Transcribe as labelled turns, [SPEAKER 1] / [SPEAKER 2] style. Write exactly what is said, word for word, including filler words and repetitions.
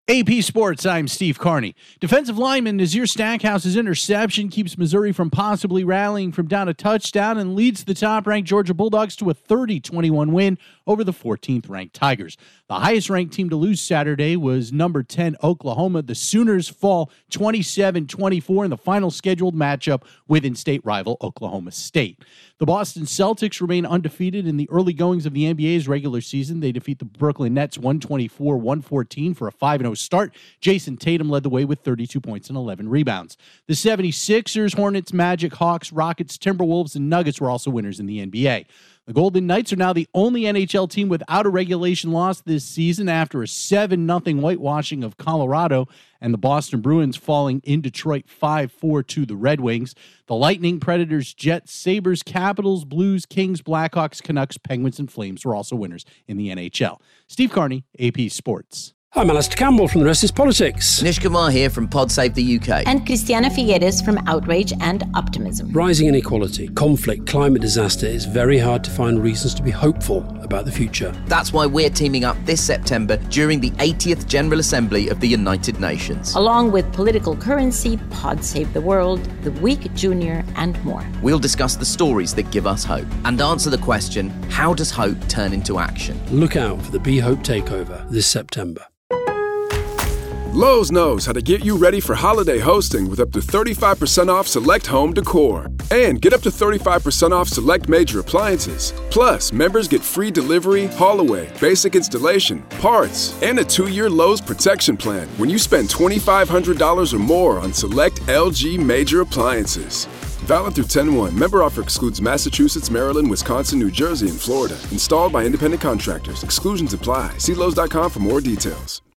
[SPEAKER 1] A P Sports, I'm Steve Carney. Defensive lineman Nazir Stackhouse's interception keeps Missouri from possibly rallying from down a touchdown and leads the top-ranked Georgia Bulldogs to a thirty twenty-one win over the fourteenth-ranked Tigers. The highest-ranked team to lose Saturday was number ten Oklahoma. The Sooners fall twenty-seven twenty-four in the final scheduled matchup with in-state rival Oklahoma State. The Boston Celtics remain undefeated in the early goings of the N B A's regular season. They defeat the Brooklyn Nets one twenty-four one fourteen for a five and oh start. Jason Tatum led the way with thirty-two points and eleven rebounds. The seventy-sixers, Hornets, Magic, Hawks, Rockets, Timberwolves, and Nuggets were also winners in the N B A. The Golden Knights are now the only N H L team without a regulation loss this season after a seven nothing whitewashing of Colorado and the Boston Bruins falling in Detroit five four to the Red Wings. The Lightning, Predators, Jets, Sabres, Capitals, Blues, Kings, Blackhawks, Canucks, Penguins, and Flames were also winners in the N H L. Steve Carney, A P Sports.
[SPEAKER 2] I'm Alistair Campbell from The Rest is Politics.
[SPEAKER 3] Nish Kumar here from Pod Save the U K.
[SPEAKER 4] And Christiana Figueres from Outrage and Optimism.
[SPEAKER 2] Rising inequality, conflict, climate disaster, it's very hard to find reasons to be hopeful about the future.
[SPEAKER 3] That's why we're teaming up this September during the eightieth General Assembly of the United Nations.
[SPEAKER 4] Along with Political Currency, Pod Save the World, The Week Junior, and more.
[SPEAKER 3] We'll discuss the stories that give us hope and answer the question, how does hope turn into action?
[SPEAKER 2] Look out for the Be Hope Takeover this September.
[SPEAKER 5] Lowe's knows how to get you ready for holiday hosting with up to thirty-five percent off select home decor. And get up to thirty-five percent off select major appliances. Plus, members get free delivery, haul away, basic installation, parts, and a two-year Lowe's protection plan when you spend twenty-five hundred dollars or more on select L G major appliances. Valid through ten one. Member offer excludes Massachusetts, Maryland, Wisconsin, New Jersey, and Florida. Installed by independent contractors. Exclusions apply. See Lowe's dot com for more details.